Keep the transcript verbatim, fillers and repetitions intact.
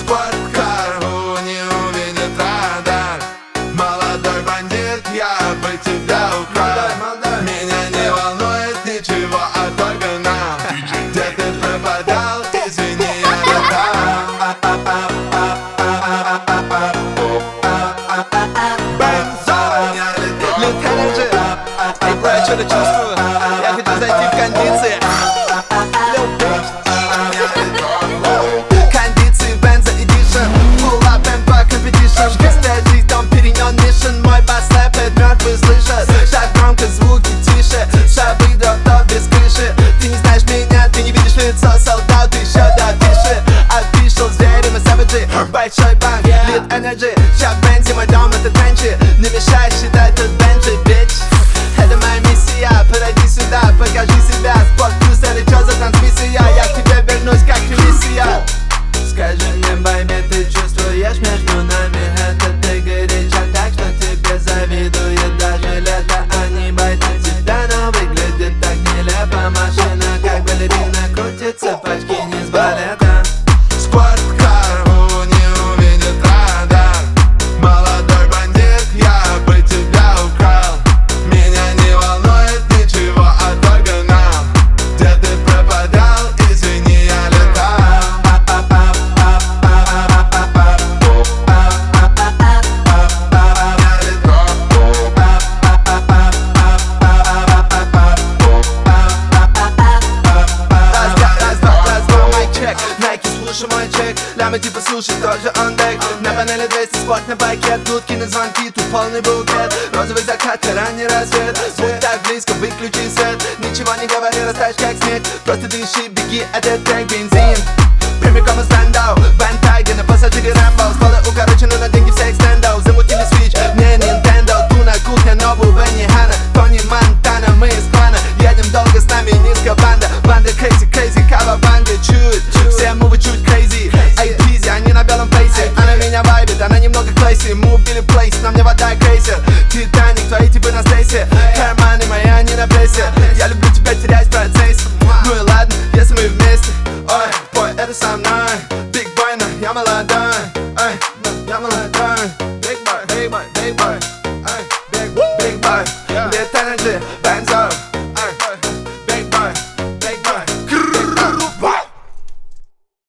Спорткар не увидит радар. Молодой бандит, я бы тебя украл. Меня не волнует ничего, а только нам. Где ты пропадал, извини, я летал. Бензон, я летал. Lit Energy. Эй, бро, я что-то чувствую. Я хочу зайти в кондиции. Lil Bitch. Кондиции, бензо эдишн. Pull up and back competition. Чистая жизнь, дом перенен mission. Мой бас лэпает, мертвые слышат. Так громко, звуки тише. Шабы дроп без крыши. Ты не знаешь меня, ты не видишь лицо. Солдат, еще допиши. Official, звери, мы саваджи. Большой банк, Lit Energy. Ща в бензе, мой дом это тренчи. Не мешай считать тут бенджи, bitch. Это моя миссия, подойди сюда, покажи себя. Спорт плюс или чё за трансмиссия? Я к тебе вернусь как миссия. Скажи мне, байби, ты чувствуешь между нами? Это ты горяча так, что тебе завидует даже лето. А не байта тебя, но выглядит так нелепо. Машина как балерина крутится, почти не с балета. Спорткар не увидит радар. Молодой бандит, я бы тебя украл. Меня не волнует ничего, а только нам. Где ты пропадал, извини, я летал. Найки, слушай мой чек. Лямы типа суши, тоже он дек. На панели двести, спорт на байке. Дудки на звонки, тут полный букет. Розовый закат и ранний рассвет. Будь так близко, выключи свет. Ничего не говори, растаешь как снег. Просто дыши, беги, это трек, бензин. Прямиком из стендау, Бентайги на пассажире Рэмбо. Скоро укорочены на деньги всех стендов. Замутили свич, мне Nintendo. Туна, кухня, новую Бенни Ханна. Тони Монтана, мы из клана. Едем долго, с нами низкая банда. Банда crazy, crazy, кава-банды. Чуть, все мувы чуть crazy. Эй, Тризи, они на белом фейсе. Она меня вайбит, она немного клейси. Мы убили плейс, на мне вода крейсер. Титаник, твои типы на стейсе. Карманы мои, они на прессе. Я люблю тебя терять в процессе. Ну и ладно, если мы вместе. Ой, бой, это со мной. Big boy, но я молодой. Эй, но я молодой.